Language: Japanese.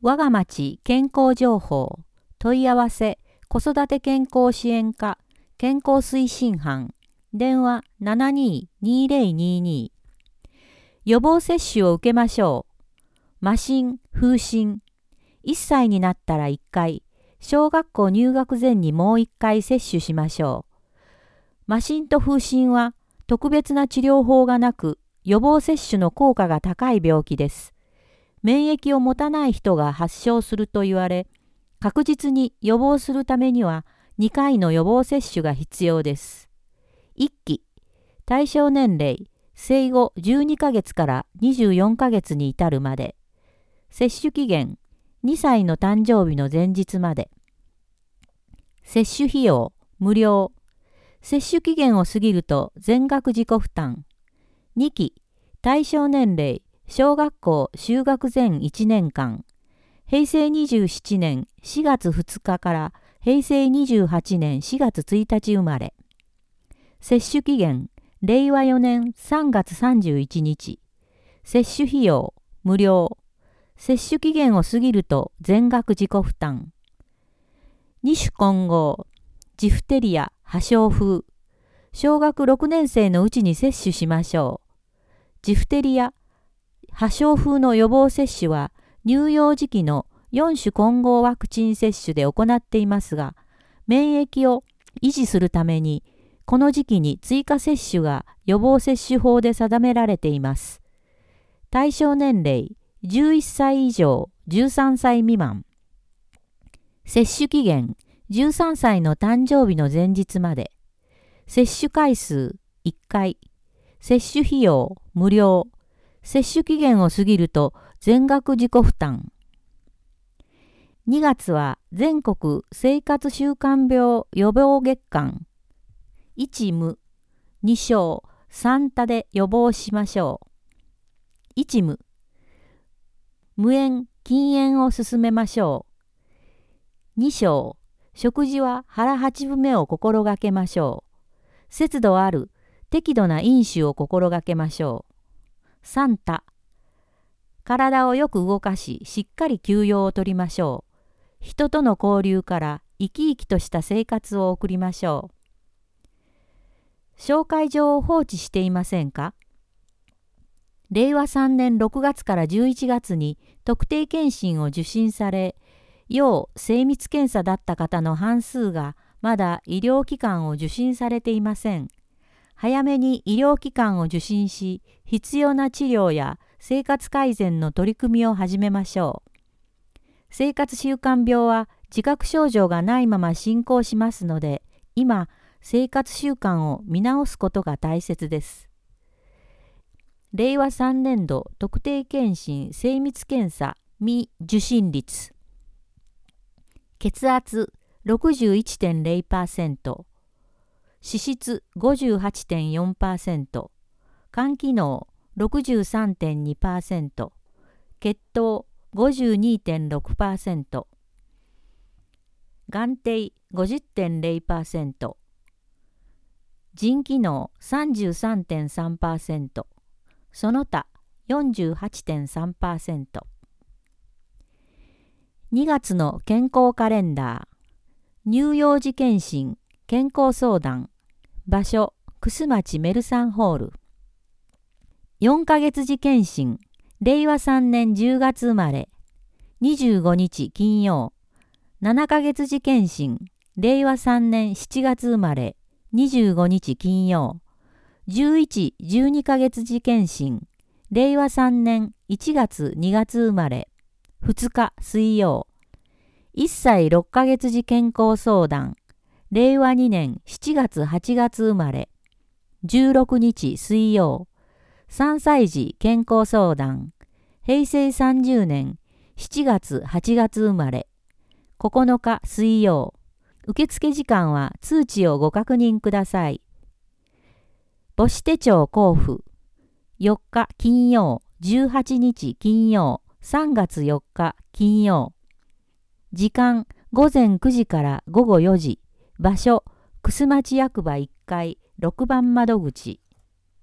我が町健康情報問い合わせ子育て健康支援課健康推進班電話72-2022予防接種を受けましょう。麻疹、風疹1歳になったら1回小学校入学前にもう1回接種しましょう。麻疹と風疹は特別な治療法がなく予防接種の効果が高い病気です。免疫を持たない人が発症すると言われ、確実に予防するためには2回の予防接種が必要です。1期、対象年齢、生後12ヶ月から24ヶ月に至るまで。接種期限、2歳の誕生日の前日まで。接種費用、無料。接種期限を過ぎると全額自己負担。2期、対象年齢、小学校就学前1年間。平成27年4月2日から平成28年4月1日生まれ。接種期限、令和4年3月31日。接種費用、無料。接種期限を過ぎると全額自己負担。二種混合、ジフテリア、破傷風。小学6年生のうちに接種しましょう。ジフテリア、破傷風の予防接種は乳幼児期の4種混合ワクチン接種で行っていますが、免疫を維持するために、この時期に追加接種が予防接種法で定められています。対象年齢、11歳以上13歳未満。接種期限、13歳の誕生日の前日まで。接種回数、1回。接種費用、無料。接種期限を過ぎると全額自己負担。2月は全国生活習慣病予防月間。1無、2小、3多で予防しましょう。1無、無塩、禁煙を進めましょう。2小、食事は腹八分目を心がけましょう。節度ある、適度な飲酒を心がけましょう。3多、体をよく動かし、しっかり休養をとりましょう。人との交流から生き生きとした生活を送りましょう。紹介状を放置していませんか？令和3年6月から11月に特定健診を受診され、要精密検査だった方の半数がまだ医療機関を受診されていません。早めに医療機関を受診し、必要な治療や生活改善の取り組みを始めましょう。生活習慣病は自覚症状がないまま進行しますので、今、生活習慣を見直すことが大切です。令和3年度特定健診精密検査未受診率。血圧 61.0%、脂質 58.4%、肝機能 63.2%、血糖 52.6%、眼底 50.0%、腎機能 33.3%、その他 48.3%。2月の健康カレンダー。乳幼児健診、健康相談。場所、楠町メルサンホール。4ヶ月次健診、令和3年10月生まれ。25日金曜。7ヶ月次健診、令和3年7月生まれ。25日金曜。11、12ヶ月次健診、令和3年1月2月生まれ。2日水曜。1歳6ヶ月次健康相談、令和2年7月8月生まれ。16日水曜。3歳児健康相談、平成30年7月8月生まれ。9日水曜。受付時間は通知をご確認ください。母子手帳交付。4日金曜、18日金曜、3月4日金曜。時間午前9時から午後4時。場所、楠町役場1階6番窓口。